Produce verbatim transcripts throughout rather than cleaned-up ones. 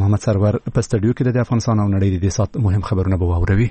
محمد سرور په سټډیو کې د افغانستان او نړۍ د سات مهم خبرونه به واوروي.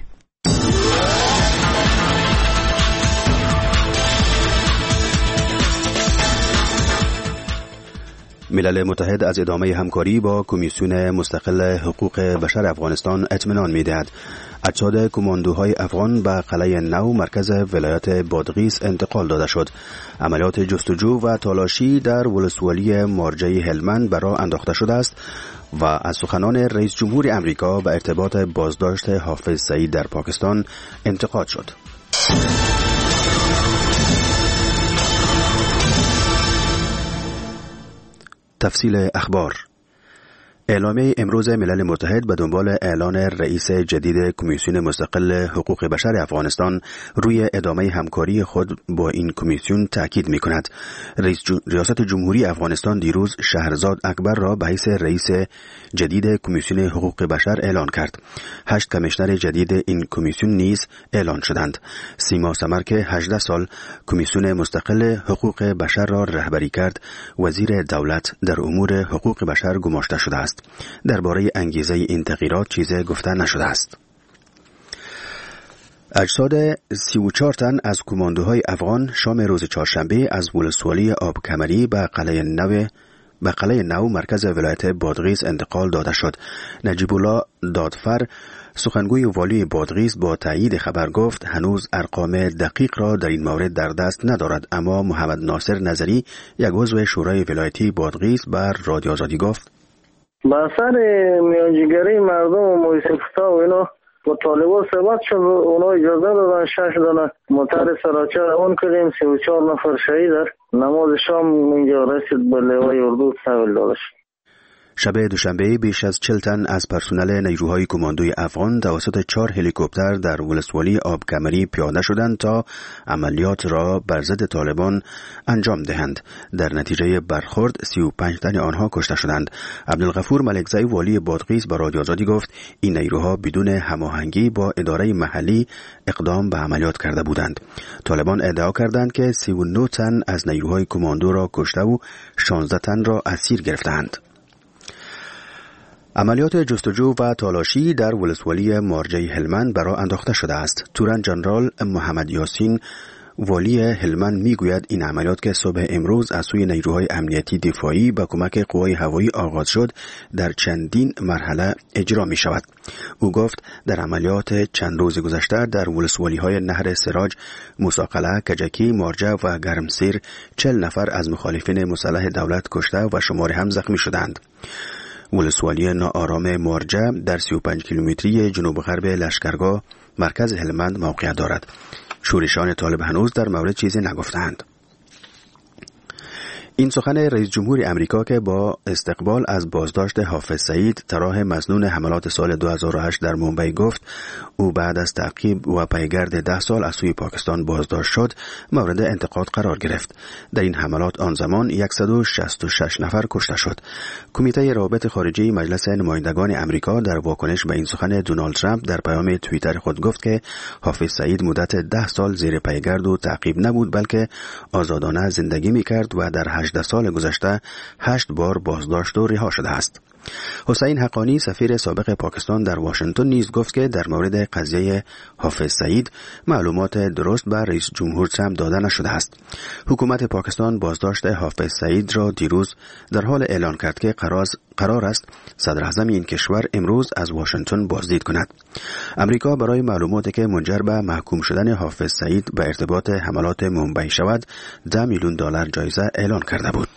ملل متحد از ادامه همکاری با کمیسیون مستقل حقوق بشر افغانستان اطمینان می‌دهد. اجساد کماندوهای افغان به قلعه نو مرکز ولایت بادغیس انتقال داده شد. عملیات جستجو و تالاشی در ولسوالی مارجه هلمند به راه انداخته شده است و از سخنان رئیس جمهور امریکا به ارتباط بازداشت حافظ سعید در پاکستان انتقاد شد. تفصیل اخبار. اعلامیه امروز ملل متحد به دنبال اعلان رئیس جدید کمیسیون مستقل حقوق بشر افغانستان روی ادامه همکاری خود با این کمیسیون تاکید می‌کند. رئیس جو... ریاست جمهوری افغانستان دیروز شهرزاد اکبر را به حیث رئیس جدید کمیسیون حقوق بشر اعلان کرد. هشت کمیشنر جدید این کمیسیون نیز اعلان شدند. سیما سمر که هجده سال کمیسیون مستقل حقوق بشر را رهبری کرد، وزیر دولت در امور حقوق بشر گماشته شده است. درباره انگیزه این تغییرات چیزی گفته نشده است. اجساد سی و چهار تن از کماندوهای افغان شام روز چهارشنبه از ولسوالی آب کمری به قلعه نو به قلعه نو مرکز ولایت بادغیس انتقال داده شد. نجیب الله دادفر سخنگوی والی بادغیس با تایید خبر گفت هنوز ارقام دقیق را در این مورد در دست ندارد، اما محمد ناصر نظری یک عضو شورای ولایتی بادغیس بر رادیو آزادی گفت با اثر میانجیگری مردم و موسیقی‌ها و اینا با طالبان صحبت شد، اونا اجازه دادن شش دانه موتر سراچه روان کردیم. سی و چهار نفر شهید در نماز شام اینجا رسید به لوای اردو تحویل داده شد. شب دوشنبه بیش از چهل تن از پرسنل نیروهای کماندوی افغان توسط چهار هلیکوپتر در ولسوالی آب کمری پیاده شدند تا عملیات را بر ضد طالبان انجام دهند. در نتیجه برخورد سی و پنج تن آنها کشته شدند. عبدالغفور ملکزی والی بادغیس به رادیو آزادی گفت این نیروها بدون هماهنگی با اداره محلی اقدام به عملیات کرده بودند. طالبان ادعا کردند که سی و نه تن از نیروهای کماندو را کشته و شانزده تن را اسیر گرفتند. عملیات جستجو و تالاشی در ولسوالی مارجه هلمند برای انداخته شده است. تورن جنرال محمد یاسین والی هلمند میگوید این عملیات که صبح امروز از سوی نیروهای امنیتی دفاعی با کمک قوای هوایی آغاز شد در چندین مرحله اجرا می شود. او گفت در عملیات چند روز گذشته در ولسوالی های نهر سراج، موساقله، کجکی، مارجه و گرمسیر چهل نفر از مخالفین مسلح دولت کشته و شماری هم زخمی شدند. ولسوالی ناآرام مارجه در سی و پنج کیلومتری جنوب غرب لشکرگاه مرکز هلمند موقعیت دارد. شورشان طالب هنوز در مورد چیزی نگفتند. این سخن رئیس جمهور امریکا که با استقبال از بازداشت حافظ سعید طراح مظنون حملات سال دو هزار و هشت در مومبای گفت او بعد از تعقیب و پیگرد ده سال از سوی پاکستان بازداشت شد مورد انتقاد قرار گرفت. در این حملات آن زمان صد و شصت و شش نفر کشته شد. کمیته روابط خارجی مجلس نمایندگان امریکا در واکنش به این سخن دونالد ترامپ در پیام توییتر خود گفت که حافظ سعید مدت ده سال زیر پیگرد و تعقیب نبود بلکه آزادانه زندگی می‌کرد و در هجده سال گذشته هشت بار بازداشت و رها شده است. حسین حقانی سفیر سابق پاکستان در واشنگتن نیز گفت که در مورد قضیه حافظ سعید معلومات درست به رئیس جمهور ترامپ داده نشده است. حکومت پاکستان بازداشت حافظ سعید را دیروز در حال اعلان کرد که قرار است صدر اعظم این کشور امروز از واشنگتن بازدید کند. امریکا برای معلوماتی که منجر به محکوم شدن حافظ سعید به ارتباط حملات مومبای شود ده میلیون دلار جایزه اعلان کرده بود.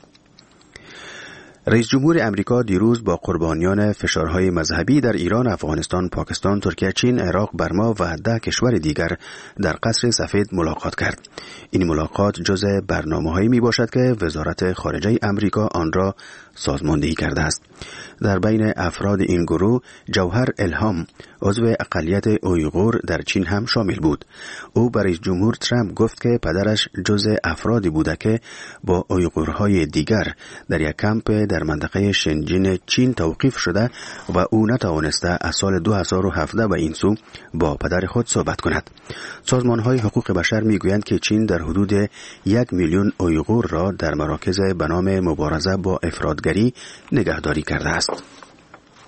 رئیس جمهور امریکا دیروز با قربانیان فشارهای مذهبی در ایران، افغانستان، پاکستان، ترکیه، چین، عراق، برما و ده کشور دیگر در قصر سفید ملاقات کرد. این ملاقات جزء برنامه‌هایی میباشد که وزارت خارجه امریکا آن را سازماندهی کرده است. در بین افراد این گروه جوهر الهام عضو اقلیت اویغور در چین هم شامل بود. او برای رئیس جمهور ترامپ گفت که پدرش جزء افرادی بوده که با اویغورهای دیگر در یک کمپ در منطقه شنجین چین توقیف شده و او نتوانسته از سال دو هزار و هفده به این سو با پدر خود صحبت کند. سازمان‌های حقوق بشر میگویند که چین در حدود یک میلیون اویغور را در مراکز به نام مبارزه با افراطگری نگهداری کرده است.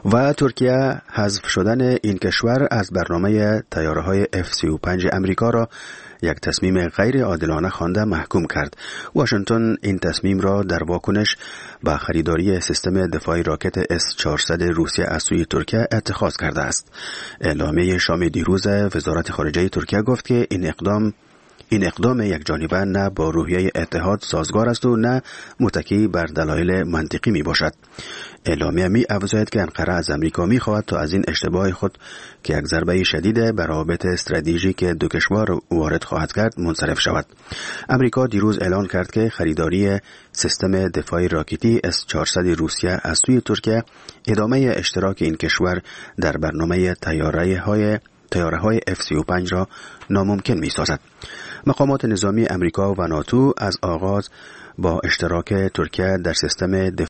و ترکیه حذف شدن این کشور از برنامه طیاره‌های اف سی و پنج امریکا را یک تصمیم غیر عادلانه خوانده محکوم کرد. واشنگتن این تصمیم را در واکنش به خریداری سیستم دفاعی راکت اس چهارصد روسیه از سوی ترکیه اتخاذ کرده است. اعلامیه شام دیروز وزارت خارجه ترکیه گفت که این اقدام این اقدام یک جانبه نه با روحیه اتحاد سازگار است و نه متکی بر دلایل منطقی می باشد. اعلامیه می افزاید که انقره از امریکا می خواهد تا از این اشتباه خود که یک ضربه شدید بر روابط استراتژیک دو کشور وارد خواهد کرد منصرف شود. امریکا دیروز اعلان کرد که خریداری سیستم دفاعی راکتی اس چهارصد روسیه از سوی ترکیه ادامه اشتراک این کشور در برنامه طیاره‌های طیاره‌های اف سی و پنج را ناممکن می‌سازد. مقامات نظامی امریکا و ناتو از آغاز با اشتراک ترکیه در سیستم